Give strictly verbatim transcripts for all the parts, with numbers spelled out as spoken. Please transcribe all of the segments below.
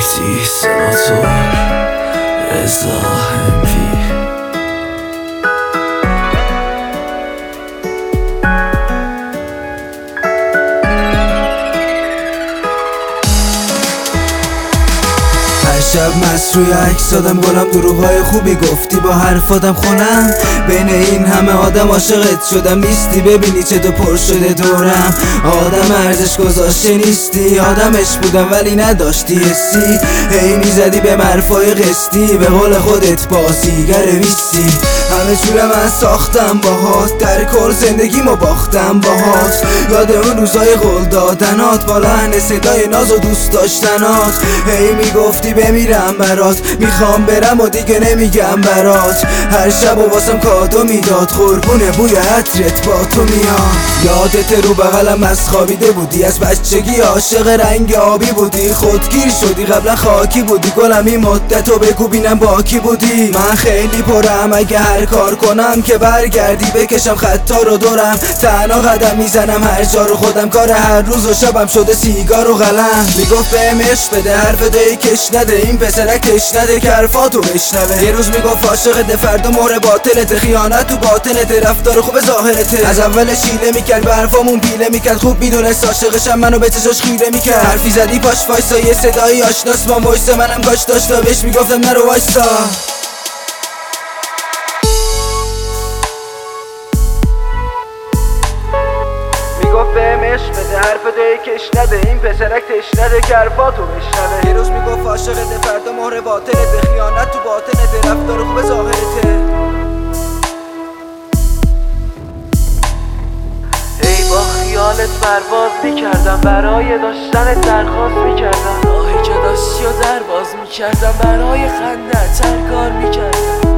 مهدی سناتور رضا همپی. شب مست روی عکس دادم گلم دروغای خوبی گفتی با حرفاتم خونم. بین این همه آدم عاشقت شدم نیستی، ببینی چه تو پر شده دورم. آدم ارزش گذاشته نیستی، آدمش بودم ولی نداشتی حسی. هی میزدی به مرفای قسطی، به قول خودت بازیگر ویسی. همه جور من ساختم باهات، در کل زندگیمو باختم باهات. یاد اون روزای قول دادنات با لحن صدای ناز و دوست داشتنات. هی میگفتی بمیرم برات، میخوام برم و دیگه نمیگم برات. هر شب و واسم کادو میداد، قربونه بوی عطرت با تو میاد. یادت رو بغلم از خوابیده بودی، از بچگی عاشق رنگ آبی بودی. خودگیر شدی قبلا خاکی بودی، گلم این مدتو بگو بینم باکی بودی. من خیلی پرم اگه هر کار کنم که برگردی بکشم خطا رو دورم. تنها قدم میزنم هر جا رو خودم، کار هر روز و شبم شده سیگار و قلم. میگفت بهم عشق بده حرف دایی کش نده، این پسرک تش نده که حرفاتو بشنوه. یه روز میگفت عاشقته، فردا مهر باطلته، خیانت تو باطنته، رفتار خوب ظاهرته. از اول شیله میکرد به حرفامون پیله میکرد، خوب میدونست عاشقشم منو به چشاش خیره میکرد. حرفی زدی پاش وایسا، یه صدایی آشناس با وایس منم گاش داشت و بهش میگفتم نرو وایسا. میگفت بهم عشق بده حرف دایی کش نده، این پسرک تش نده که حرفاتو بشنوه. یه روز میگفت عاشقته، فردا مهر باطلته، خیانت تو باطنته، رفتار خوب ظاهرته. ای با خیالت پرواز میکردم، برای داشتنت درخواست میکردم. راهی که داشتی و در باز میکردم، برای خندت هر کار میکردم.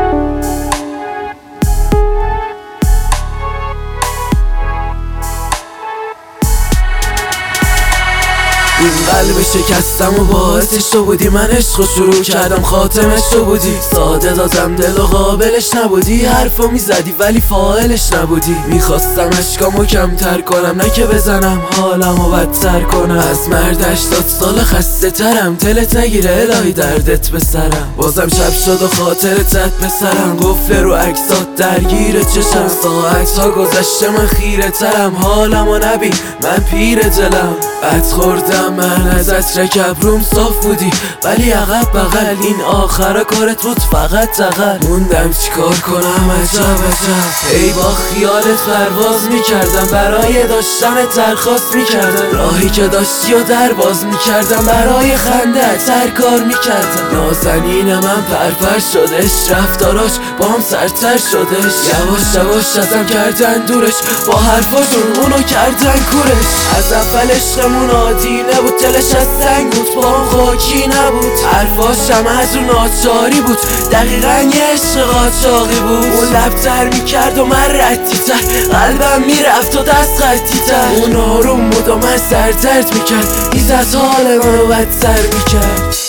این قلب شکستم و باعثش تو بودی، من عشق رو شروع کردم خاتمش تو بودی. ساده دادم دل و قابلش نبودی، حرفو میزدی ولی فاعلش نبودی. میخواستم اشکامو کمتر کنم، نه که بزنم حالمو بدتر کنم. از مرد هشتاد سال خسته ترم، دلت نگیره الهی دردت بسرم. بازم شب شد و خاطرتت بسرم، قفل رو عکسات درگیر چشم. ساعت ها گذشته من خیره ترم، حالمو نبین من پیر دلم. بد خوردم من ازت، رکب روم صاف بودی ولی عقب بغل. این آخر کارت بود فقط تقل، موندم چیکار کنم عجب عجب. ای با خیالت پرواز میکردم، برای داشتنت درخواست میکردم. راهی که داشتی و در باز میکردم، برای خندت هر کار میکردم. نازنین من پرپر شدش، رفتاراش با هم سرتر شدش. یواش یواش ازم کردن دورش، با حرفاشون اونو کردن کورش. از اول عشقمون عادی نبود، دلش از سنگ بود پام خاکی نبود. حرفاشم از اون ناچاری بود، دقیقا یه عشق قاچاقی بود. اون لبتر میکرد و من ردی تر، قلبم میرفت و دست خطی تر. اون آروم بود و من سر درد میکرد، ایزت حال منو بدتر میکرد.